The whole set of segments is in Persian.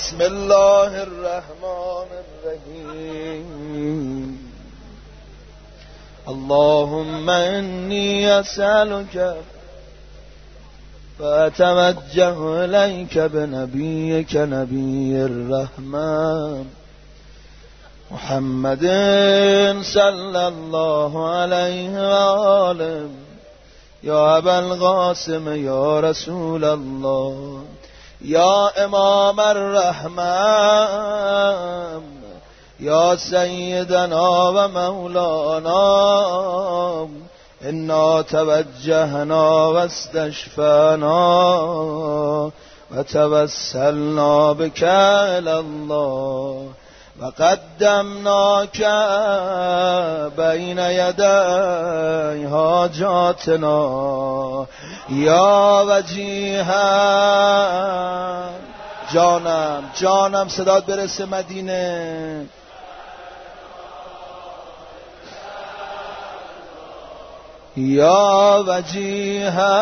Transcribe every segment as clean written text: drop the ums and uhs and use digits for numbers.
بسم الله الرحمن الرحیم. اللهم انی اسألک فأتوجه إليك بنبيك نبي الرحمة محمد صلى الله عليه وآله يا أبا القاسم يا رسول الله يا إمام الرحمة يا سيدنا ومولانا إنا توجهنا واستشفانا وتوسلنا بك إلى الله وقدمناك بين يدي حاجاتنا يا وجيها. جانم صدات برسه مدینه. یا وجیها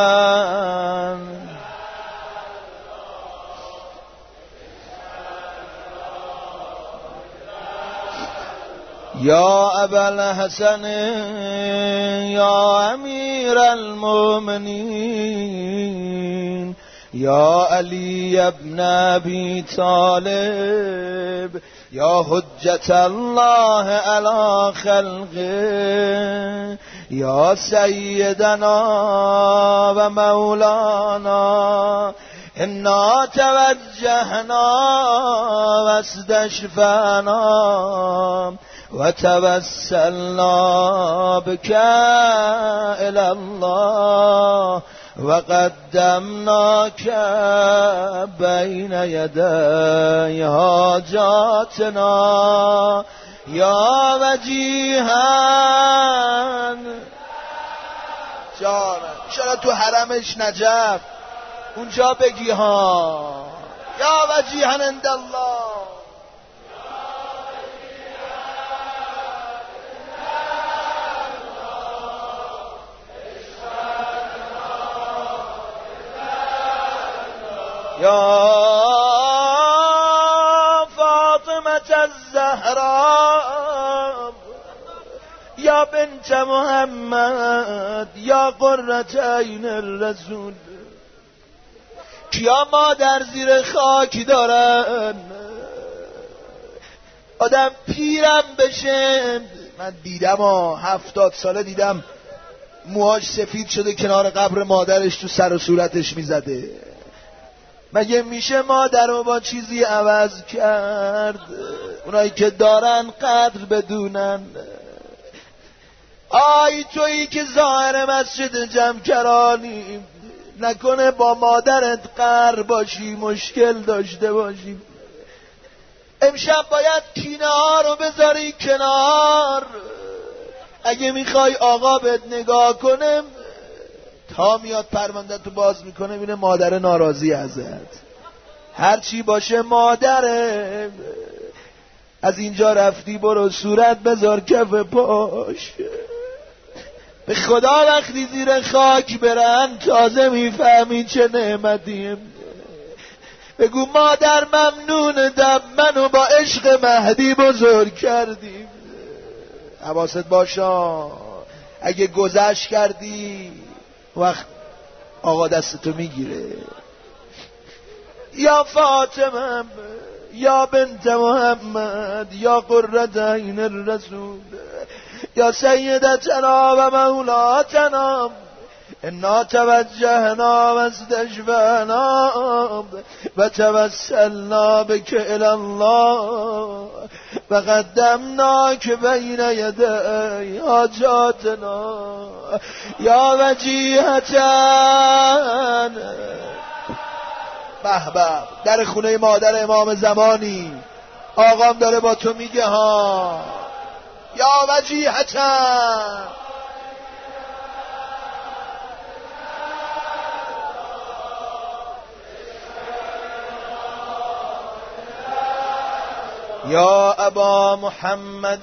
یا ابا الحسن یا امیر المؤمنین یا علی ابن ابی طالب یا حجت الله علی خلقه یا سیدنا و مولانا انا توجهنا واستشفعنا و توسلنا بك الى الله و قدمناك بین یدی حاجاتنا یا وجیها. جانم چرا تو حرمش نجف اونجا بگی ها یا وجیها عند الله. یا فاطمة الزهراء یا بنت محمد یا قرة عین الرسول. کیا مادر زیر خاک دارن آدم پیرم بشه؟ من دیدم 70 ساله دیدم موهاش سفید شده کنار قبر مادرش تو سر و صورتش میزده. مگه میشه مادر رو با چیزی عوض کرد؟ اونایی که دارن قدر بدونن. آی تویی که ظاهر مسجد جمکرانی نکنه با مادرت قهر باشی، مشکل داشته باشی. امشب باید کینه ها رو بذاری کنار. اگه میخوای آقا بهت نگاه کنه تا میاد پرونده تو باز میکنه میره مادر ناراضی ازت. هرچی باشه مادره. از اینجا رفتی برو صورت بذار کف پاش. به خدا وقتی زیر خاک برن تازه میفهمی چه نعمتیه. بگو مادر ممنونتم منو با عشق مهدی بزرگ کردی. حواست باشا اگه گذشت کردی وقت آقا دستتو میگیره. یا فاطمه یا بنت محمد یا قرة عین الرسول یا سیدتنا و مولاتنا انا توجهنا واستشفعنا و توسلنا بك الى الله و قدمناک بین یدی حاجاتنا یا وجیهتن. به به در خونه مادر امام زمانی آقام داره با تو میگه ها یا وجیهتن. یا ابا محمد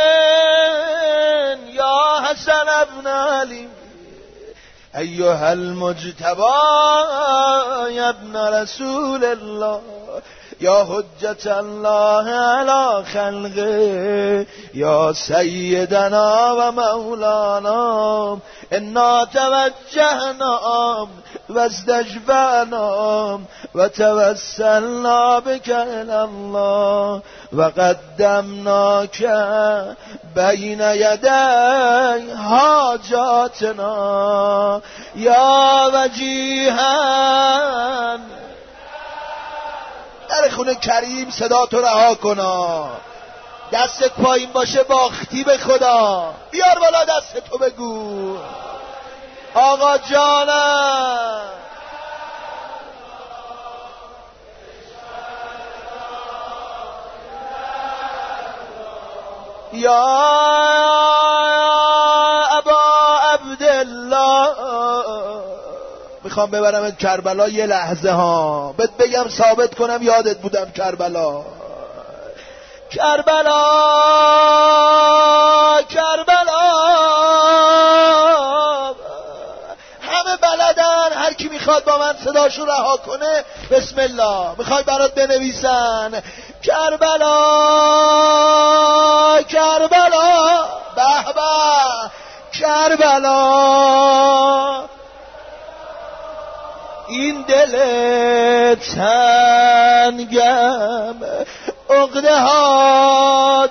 یا حسن ابن علی ایها المجتبى یا ابن رسول الله یا حجت الله علی خلقه یا سیدنا و مولانا انا توجهنا و استشفعنا و توسلنا بک الی الله و قدمناک بین یدی حاجاتنا یا وجیها. در خونه کریم صدا تو رها کنا، دستت پایین باشه باختی به خدا. بیار بالا دست تو بگو آقا جانم یا ابا عبدالله. میخوام ببرمت کربلا یه لحظه ها، بهت بگم ثابت کنم یادت بودم کربلا. کربلا کربلا همه بلدن، هر کی میخواد با من صداشو رها کنه بسم الله. میخوای برات بنویسن کربلا کربلا به به کربلا. این دل تنگم عقده ها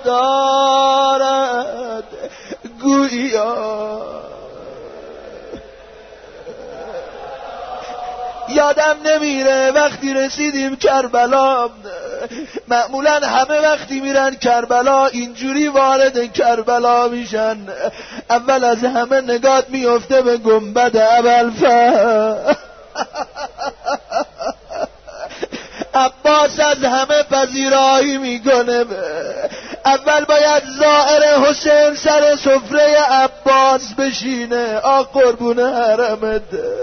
دارد گویا. یادم نمیره وقتی رسیدیم کربلا، معمولا همه وقتی میرن کربلا اینجوری وارد کربلا میشن. اول از همه نگات میفته به گنبد ابوالفضل. عباس از همه پذیرایی میکنه. اول باید زائر حسین سر سفره عباس بشینه. قربون حرمت.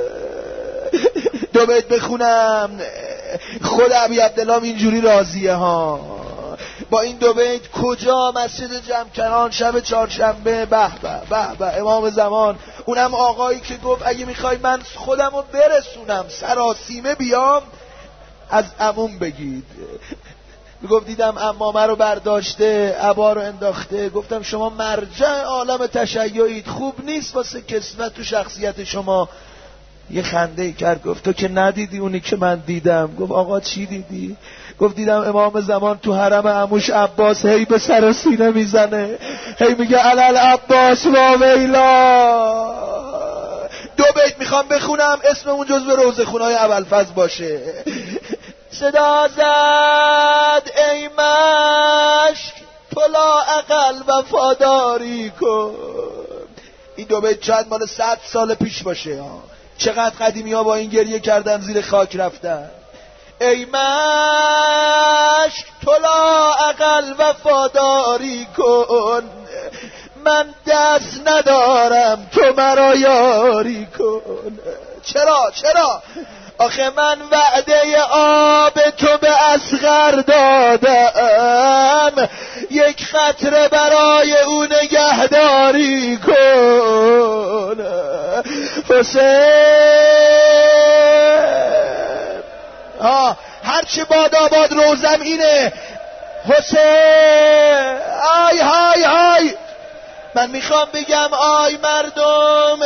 دو بیت بخونم، خود ابی عبدالله اینجوری راضیه ها با این دو بیت. کجا؟ مسجد جمکران شب چهارشنبه. به به به امام زمان، اونم آقایی که گفت اگه میخوای من خودم رو برسونم سراسیمه بیام از عموم بگید. گفت دیدم عمامه رو برداشته عبا رو انداخته، گفتم شما مرجع عالم تشیعید، خوب نیست واسه کسوت تو شخصیت شما. یه خنده ای کرد گفت تو که ندیدی اونی که من دیدم. گفت آقا چی دیدی؟ گفت دیدم امام زمان تو حرم عموش عباس هی به سر و سینه میزنه، هی میگه علل عباس و ویلا. دو بیت میخوام بخونم، اسم اون جزو روضه‌خونای ابوالفضل باشه. صدا زد ای مشک تو لااقل وفاداری کن. این دو بیت شاید مال 100 سال پیش باشه. چقدر قدیمی ها با این گریه کردن زیر خاک رفتن. ای مشک تو لااقل وفاداری کن، من دست ندارم تو مرا یاری کن. چرا؟ آخه من وعده آب تو به اصغر دادم، یک قطره برای او نگهداری کن. حسین هرچی باد روزم اینه. حسین آی های های. من میخوام بگم آی مردم،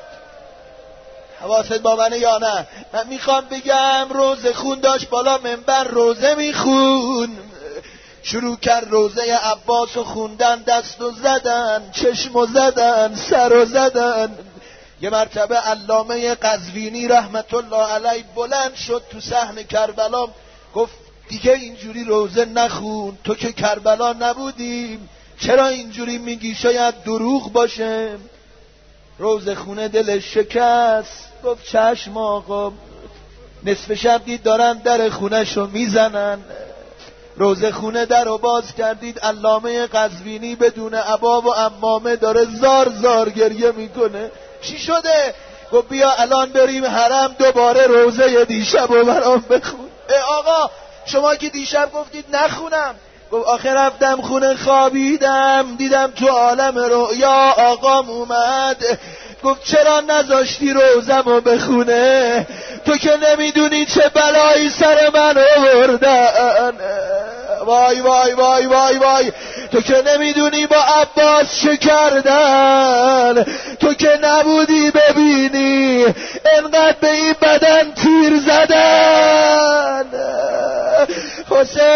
حواست با منه یا نه؟ من میخوام بگم روزه خون داشت بالا منبر روزه میخون، شروع کرد روزه عباس و خوندن، دست و زدن، چشم و زدن، سر و زدن. یه مرتبه علامه قزوینی رحمت الله علیه بلند شد تو صحن کربلا، گفت دیگه اینجوری روزه نخون، تو که کربلا نبودیم، چرا اینجوری میگی؟ شاید دروغ باشه. روزه خونه دلش شکست، گفت چشم آقا. نصف شب دید دارن در خونه‌شو میزنن، روزه خونه در رو باز کردید، علامه قزوینی بدون عبا و عمامه داره زار زار گریه میکنه. چی شده؟ گفت بیا الان بریم حرم دوباره روزه دیشب رو برام بخون. آقا شما که دیشب گفتید نخونم. گفت آخه رفتم خونه خوابیدم، دیدم تو عالم رؤیا آقام اومد، گفت چرا نذاشتی روزمو بخونه؟ تو که نمیدونی چه بلایی سر من آوردن. وای وای وای وای وای، تو که نمیدونی با عباس چه کردن، تو که نبودی ببینی انقدر به این بدن تیر زدن. حسین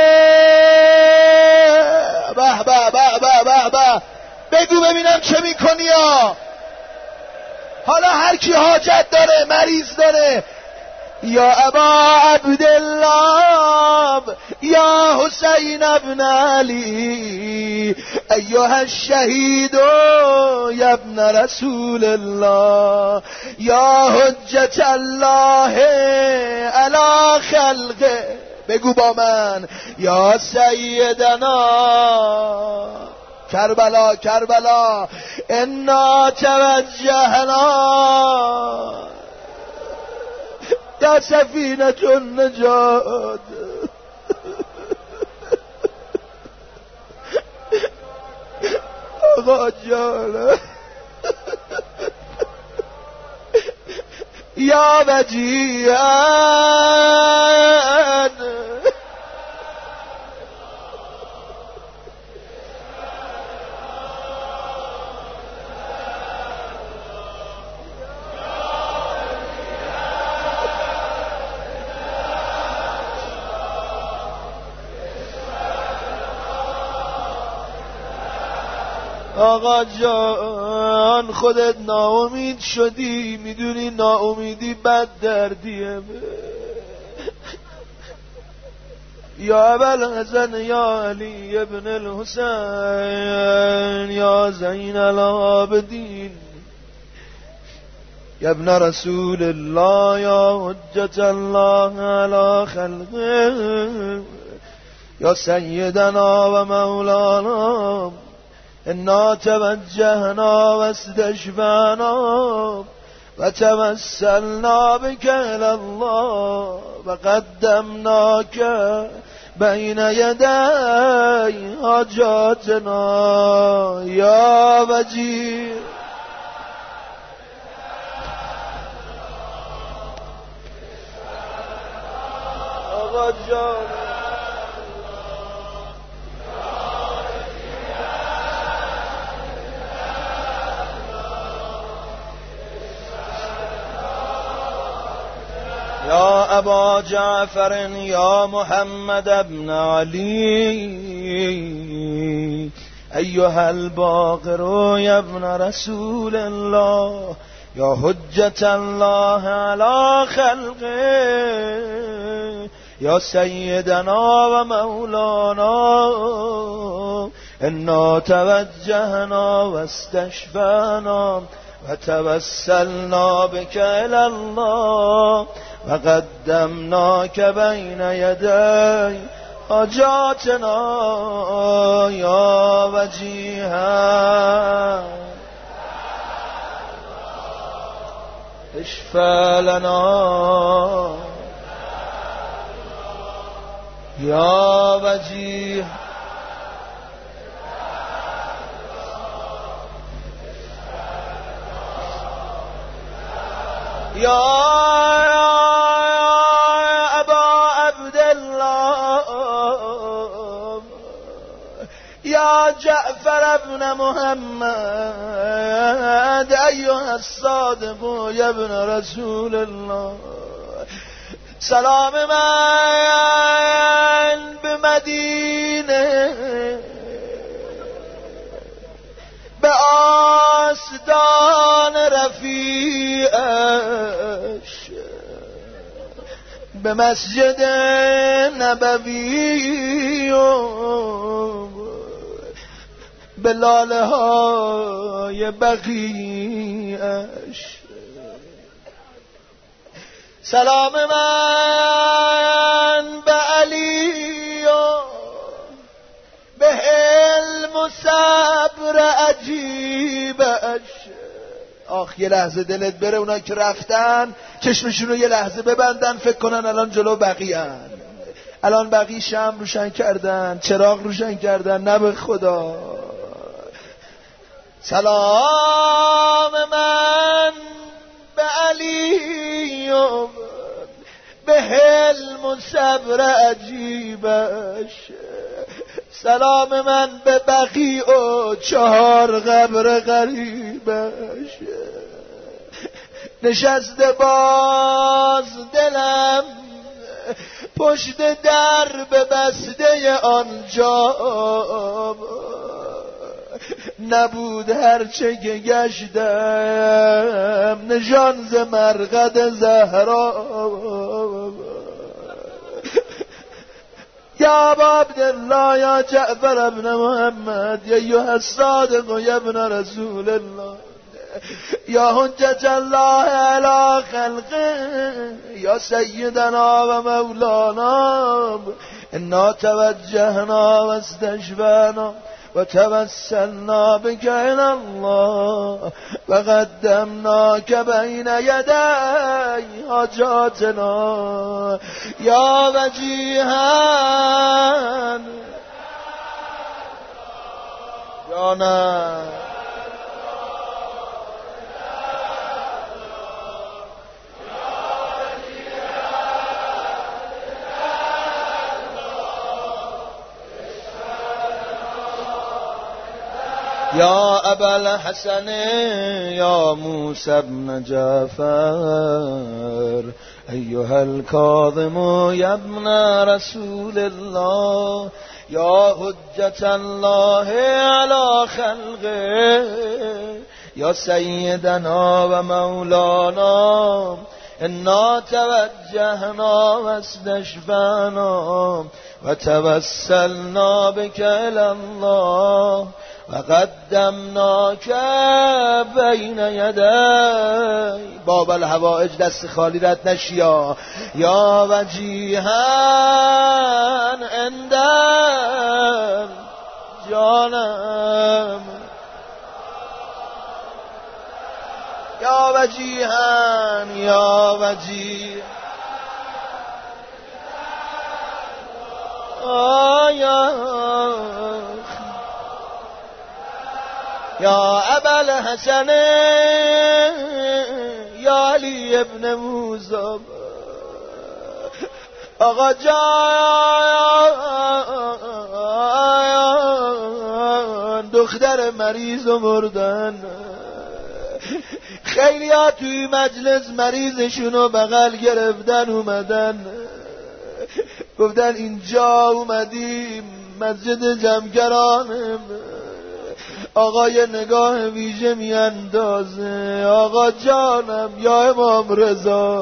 به به به به به به، بگو ببینم چه میکنی ها. حالا هر کی حاجت داره، مریض داره، یا ابا عبدالله یا حسین ابن علی ایها الشهید یا ابن رسول الله یا حجت الله علی خلقه. بگو با من یا سیدنا کربلا کربلا انا توجهنا یا سفینة النجات. آقا جان یا وجیهان آقا جان خودت ناامید شدی، میدونی ناامیدی بد دردیه. یا ابوالحسن یا علی ابن الحسین یا زین العابدین یا ابن رسول الله یا حجت الله علی خلقه یا سیدنا و مولانا انا توجهنا واستشفعنا وتوسلنا بك الى الله وقدمناك بين يدي حاجاتنا يا وجيه. آقا جان یا ابا جعفر یا محمد بن علی ایها الباقر یا ابن رسول الله یا حجت الله علی خلقه یا سیدنا و مولانا انا توجهنا واستشفعنا وتوسلنا بك الى الله وقدمناك بين يدي حاجاتنا يا وجيها اشفع لنا يا وجيه. یا ابا عبدالله یا جعفر ابن محمد ایها الصادق یا ابن رسول الله سلام من به مدینه به آستان رفیعش به مسجد نبوی و به لاله های بقیعش سلام من به علی و به علم و صبر عجیبش. آخ یه لحظه دلت بره اونایی که رفتن چشمشون رو یه لحظه ببندن، فکر کنن الان جلو بقیه‌ان، الان بقیه شمع روشن کردن، چراغ روشن کردن. نه به خدا سلام من به علی و به حلم و صبر عجیبش، سلام من به بقیع و 4 قبر غریبش. نشسته باز دلم پشت در به بسته آنجا، نبود هرچه که گشتم نشان ز مرقد زهرا. یا ابا عبدالله یا جعفر ابن محمد یا ایها الصادق یا ابن رسول الله یا حجت الله علی خلقه یا سیدنا و مولانا، انا توجهنا و استشفعنا و توسلنا بك الى الله و قدمناک بین یدی حاجاتنا یا وجیها یا نه یا ابا الحسن یا موسی بن جعفر ایها الکاظم یا ابن رسول الله یا حجت الله علی خلقه یا سیدنا و مولانا، انا توجهنا و استشفعنا و توسلنا بك الى الله و قدمناک بین یدی. باب الحوائج دست خالی رد نشیا. یا وجیها اندر جانم یا وجیها یا وجیها یا ابا الحسن یا علی ابن موسی آقا جان دختر مریض و مردن. خیلی ها توی مجلس مریضشونو بغل گرفتن اومدن، گفتن اینجا اومدیم مسجد جمکرانم. آقا یه نگاه ویژه میاندازه، آقا جانم یا امام رضا،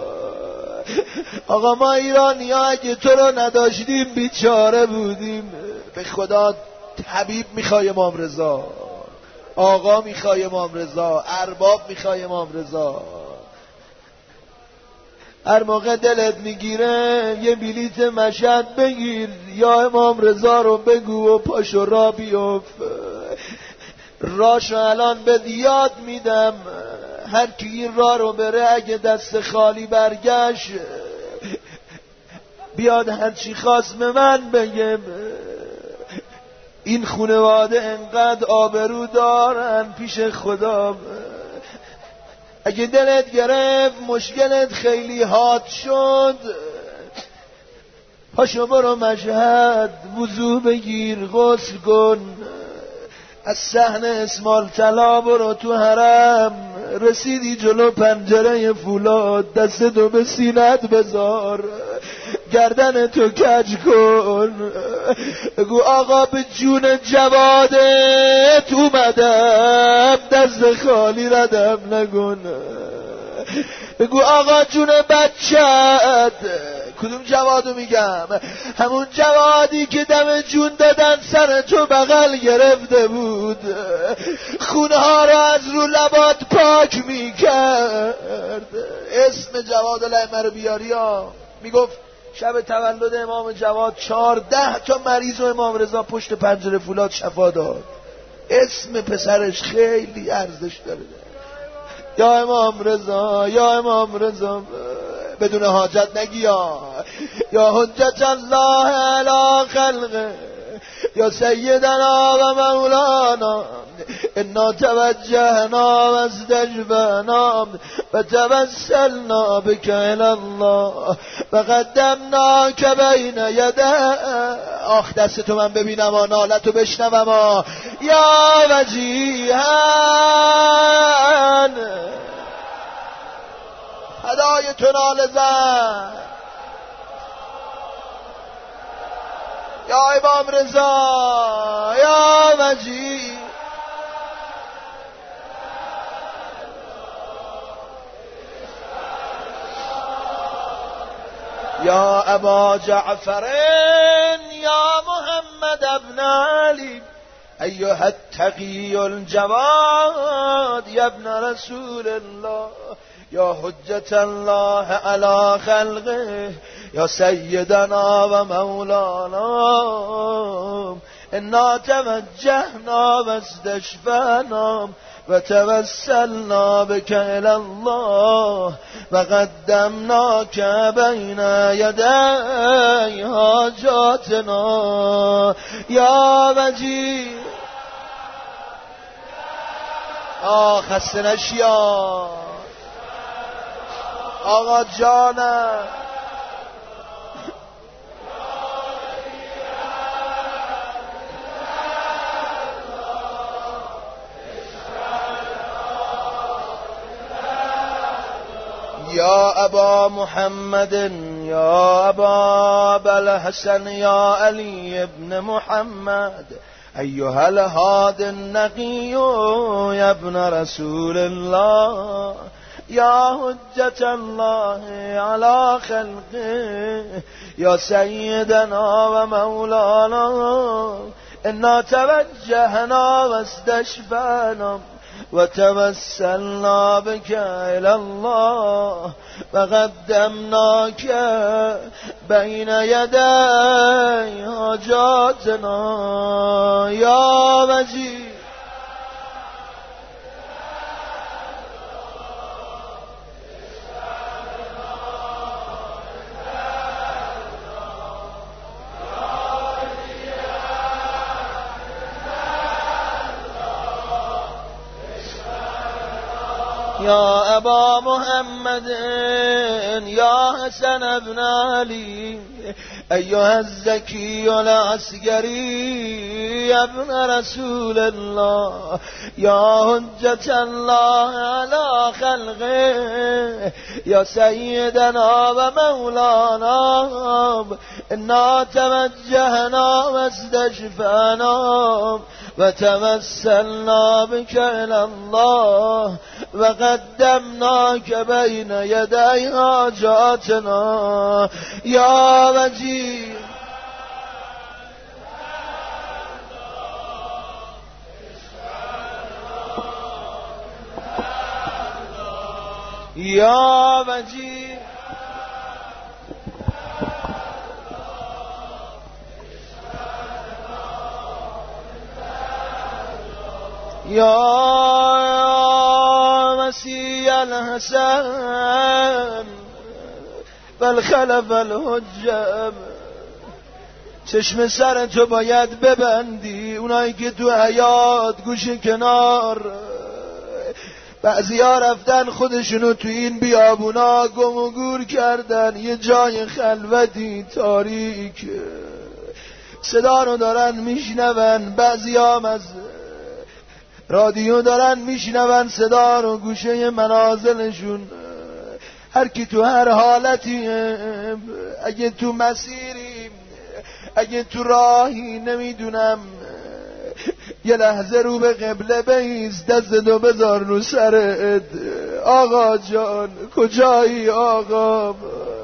آقا ما ایرانی ها اگه تو رو نداشتیم بیچاره بودیم. به خدا طبیب میخوای امام رضا، آقا میخوای امام رضا، ارباب میخوای امام رضا. هر موقع دلت میگیره یه بلیت مشهد بگیر، یا امام رضا رو بگو و پاشو را بیفت. راشو الان به یاد میدم، هر کی این راه رو بره اگه دست خالی برگشت بیاد هرچی خواست به من بگم. این خانواده انقدر آبرو دارن پیش خدا، اگه دلت گرفت مشکلت خیلی حاد شد پاشو برو مشهد وضو بگیر غسل کن، از صحن اسمال طلا برو تو حرم، رسیدی جلو پنجره فولاد دستتو به سینت بذار، گردن تو کج کن، بگو آقا به جون جوادت اومدم دست خالی ردم نکن. بگو آقا جون بچت. کدوم جوادو میگم؟ همون جوادی که دم جون دادن سر تو بغل گرفته بود، خونه ها رو از رو لبات پاک میکرد. اسم جواد الائمه رو بیاری ها. میگفت شب تولد امام جواد 14 تا مریض و امام رضا پشت پنجره فولاد شفا داد. اسم پسرش خیلی ارزش داره. یا امام رضا، یا امام رضا، بدون حاجت نگی یا حجت الله علی خلقه یا سیدنا و مولانا انا توجهنا و استجبنا و توسلنا بك الى الله و قدمناک بین یده. آخ دستتو من ببینم و نالتو بشنوم و یا وجیهن هدای تو ناله زن یا امام رضا یا وجیه یا ابا جعفر یا محمد ابن علی ایها التقی الجواد یا ابن رسول الله یا حجت الله علی خلقه یا سیدنا و مولانا انا توجهنا و استشفعنا و توسلنا بك الى الله و قدمناک بین یدی حاجاتنا یا وجیه. خسته نشی آقا جانم. یا ابا محمد یا ابا الحسن یا علی ابن محمد ایها الهاد النقی یا ابن رسول الله یا حجت الله علی خلقه یا سیدنا و مولانا انا توجهنا و استشفعنا و توسلنا بك الى الله و قدمناک بین یدی حاجاتنا یا وجیه. یا ابا محمد یا حسن ابن علی ایها الزکی العسکری ابن رسول الله یا حجت الله علی خلقه یا سیدنا و مولانا انا توجهنا و استشفعنا و توسلنا بك الى الله و قدمناک بین یدی حاجاتنا یا وجیه. یا وجیه. یا مسیح الحسن والخلف الحجب. چشم سر تو باید ببندی، اونایی که تو حیات گوش کنار، بعضی ها رفتن خودشونو تو این بیابونا گم و گور کردن، یه جای خلوتی تاریک صدا رو دارن میشنون، بعضی هم از رادیو دارن میشنون صدا رو گوشه منازلشون. هر کی تو هر حالتی، اگه تو مسیری، اگه تو راهی، نمیدونم، یه لحظه رو به قبله بیست، دستتو بذار رو سرت. آقا جان کجایی آقا؟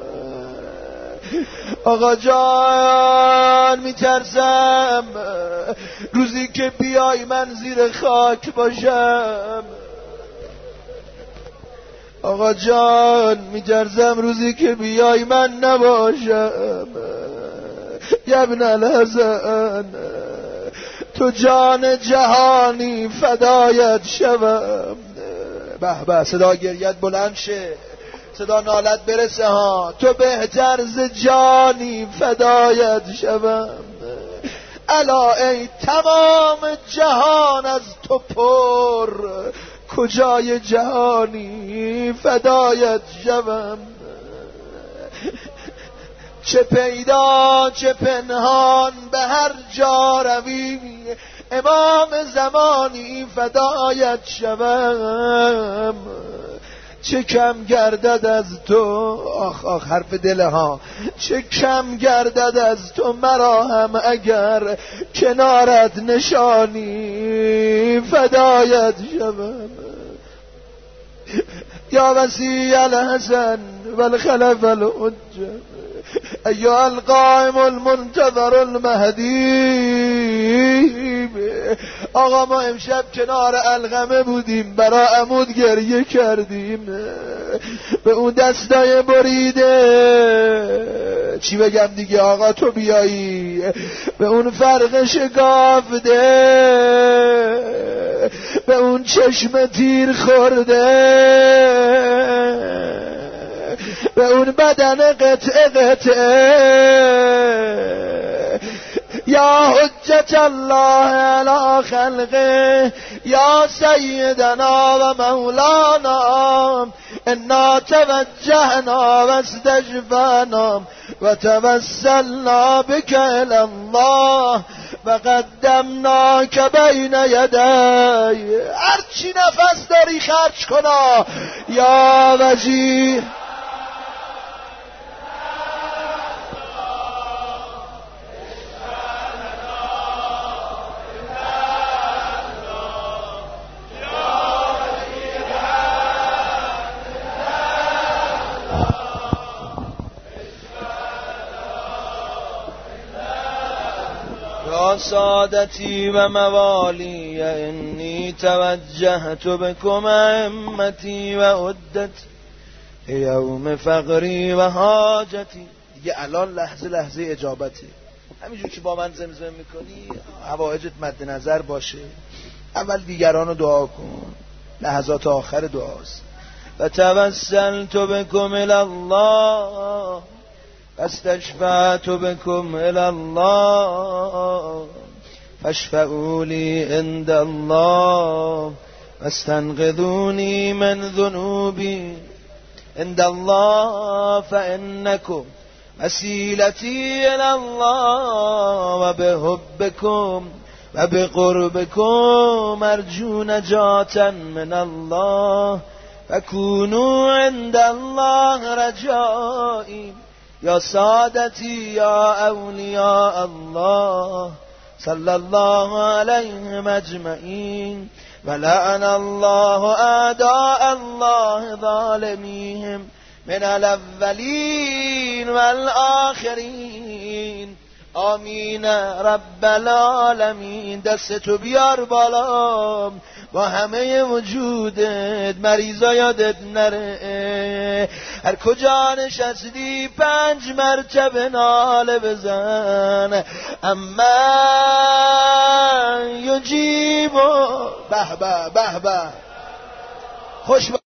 آقا جان میترسم روزی که بیای من زیر خاک باشم. آقا جان میترسم روزی که بیای من نباشم. یا ابن الحسن تو جان جهانی فدایت شوم. به به، صدا گریت بلند شه، صدا نالت برسه ها. تو بهتر ز جانی فدایت شوم. الا ای تمام جهان از تو پر، کجای جهانی فدایت شوم. چه پیدا چه پنهان به هر جا روی، امام زمانی فدایت شوم. چه کم گردد از تو، آخ آخ حرف دل ها، چه کم گردد از تو مرا هم اگر کنارت نشانی فدایت شوم. یا وسیع الحسن والخلف الحجه ایها القائم المنتظر المهدی. آقا ما امشب کنار القمه بودیم، برا عمود گریه کردیم، به اون دستای بریده چی بگم دیگه، آقا تو بیایی، به اون فرق شکافته، به اون چشم تیر خورده، به اون بدن قطعه قطعه، یا حجت الله علی خلقه یا سیدنا و مولانا، انا توجهنا و استشفعنا و توسلنا بک الی الله و قدمناک بین یدی. هرچی نفس داری خرج کنا یا وجیه. سادتی و موالی انی توجهت بکم امتی و عدت یوم فقری و حاجتی. دیگه الان لحظه لحظه اجابتی، همینجور که با من زمزمه میکنی حوائجت مد نظر باشه، اول دیگران رو دعا کن، لحظات آخر دعاست. و توسلت بکم الی الله استشفعت بكم إلى الله فاشفعوا لي عند الله واستنقذوني من ذنوبي عند الله فإنكم وسيلتي إلى الله وبحبكم وبقربكم أرجو نجاة من الله فكونوا عند الله رجائي. یا سادتی یا اولیاء الله صلی الله علیهم اجمعین و لعن الله اعداء الله ظالمیهم من الاولین والآخرین. آمین رب العالمین. دستتو بیار بالا با همه وجودت، مریضا یادت نره، هر کجا نشستی 5 مرتبه ناله بزن. اما یجیب به به به به خوش